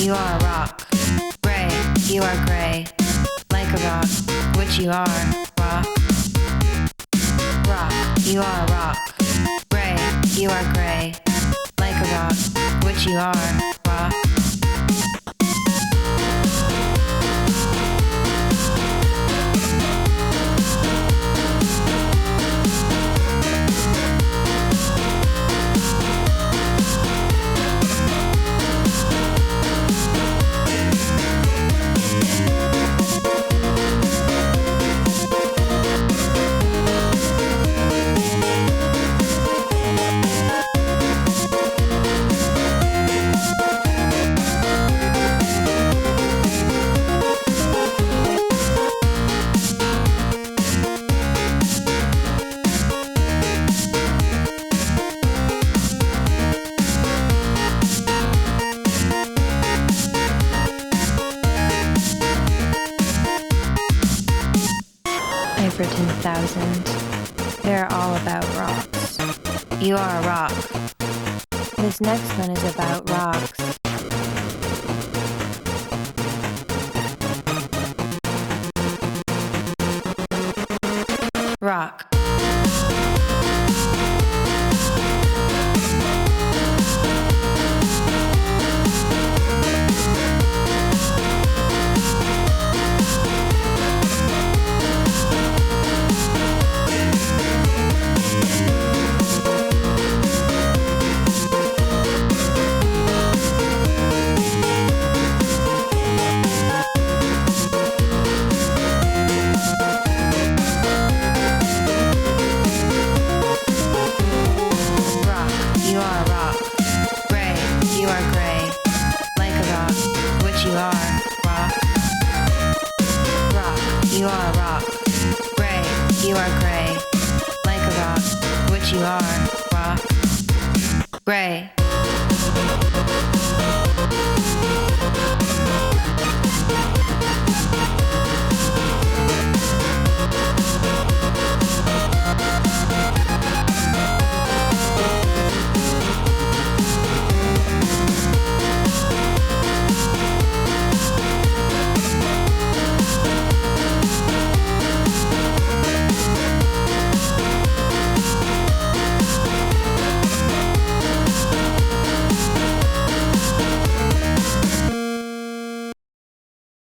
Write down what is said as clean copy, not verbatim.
you are a rock. Gray, you are gray, like a rock, which you are, rock. Rock, you are a rock. Gray, you are gray, like a rock, which you are, rock. I've written 1,000. They're all about rocks. You are a rock. This next one is about rocks. Rock. You are a rock. Gray, you are gray, like a rock, which you are, rock. Rock, you are a rock. Gray, you are gray, like a rock, which you are, rock. Gray.